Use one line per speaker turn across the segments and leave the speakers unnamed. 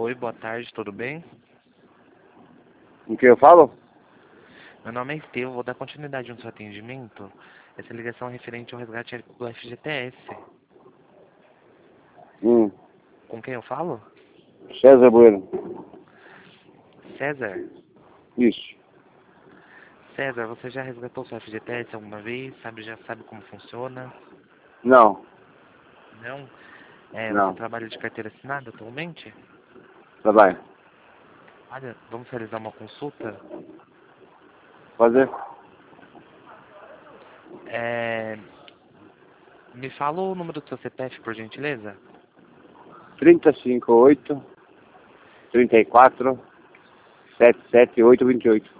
Oi, boa tarde, tudo bem?
Com quem eu falo?
Meu nome é Estevão, vou dar continuidade no seu atendimento. Essa ligação é referente ao resgate do FGTS.
Hum,
Com quem eu falo?
César Bueno.
César.
Isso.
César, você já resgatou seu FGTS alguma vez? Já sabe como funciona?
Não,
Não? Você
não.
trabalha de carteira assinada atualmente?
Trabalho.
Olha, vamos realizar uma consulta?
Fazer
É, Me fala o número do seu CPF, por gentileza?
358 34 778 28.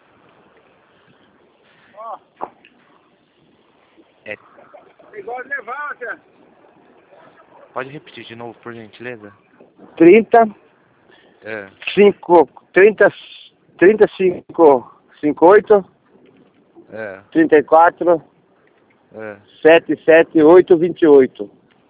É,
Igual levanta.
Pode repetir de novo, por gentileza?
30
É,
5 30 35 58
é,
34
é.
778 28.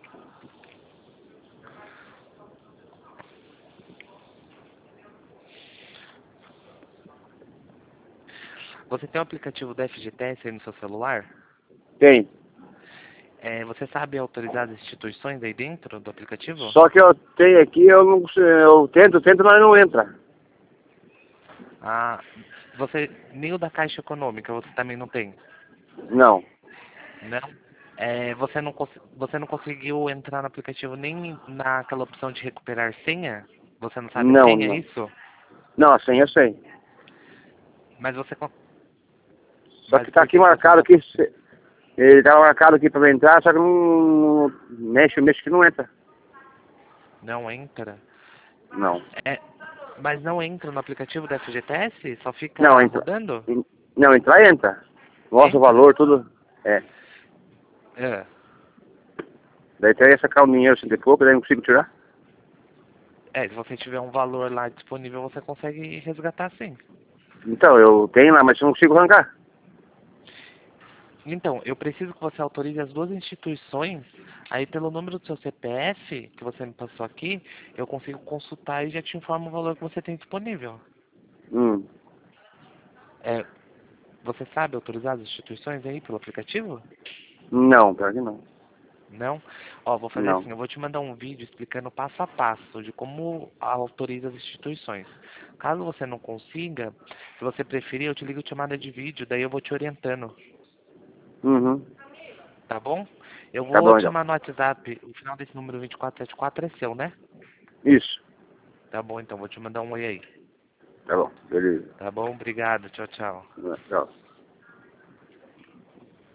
Você tem o aplicativo do FGTS aí no seu celular?
Tem.
Você sabe autorizar as instituições aí dentro do aplicativo?
Só que eu tenho aqui, eu não sei, eu tento, mas não entra.
Ah, nem o da Caixa Econômica você também não tem,
Não,
não? Você não conseguiu entrar no aplicativo nem naquela opção de recuperar senha? Você não sabe a
não,
senha, é
não.
isso?
Não, assim eu sei.
Mas você,
Só
mas
que tá
por
aqui
que que você não
marcado
tá
aqui.
conseguindo?
Ele tava marcado aqui pra eu entrar, só que não mexe que não entra.
Não entra?
Não.
É, mas não entra no aplicativo da FGTS? Só
Não,
fica
entra.
rodando?
Não, entrar entra. Mostra o
Entra?
valor, tudo. É.
É.
Daí tem essa calminha, eu sinto pouco, daí não consigo tirar.
Se você tiver um valor lá disponível, você consegue resgatar sim.
Então, eu tenho lá, mas eu não consigo arrancar.
Então, eu preciso que você autorize as duas instituições. Aí, pelo número do seu CPF, que você me passou aqui, eu consigo consultar e já te informo o valor que você tem disponível.
Hum.
É, Você sabe autorizar as instituições aí pelo aplicativo?
Não, pior que não.
Não? Ó, vou fazer
Não.
assim, eu vou te mandar um vídeo explicando passo a passo de como autoriza as instituições. Caso você não consiga, se você preferir, eu te ligo chamada de vídeo, daí eu vou te orientando.
Uhum.
Tá bom? Eu
Tá
vou
bom
te
então.
chamar no WhatsApp. O final desse número 2474 é seu, né?
Isso.
Tá bom, então. Vou te mandar um oi aí.
Tá bom. Beleza.
Tá bom? Obrigado. Tchau, tchau.
Tchau.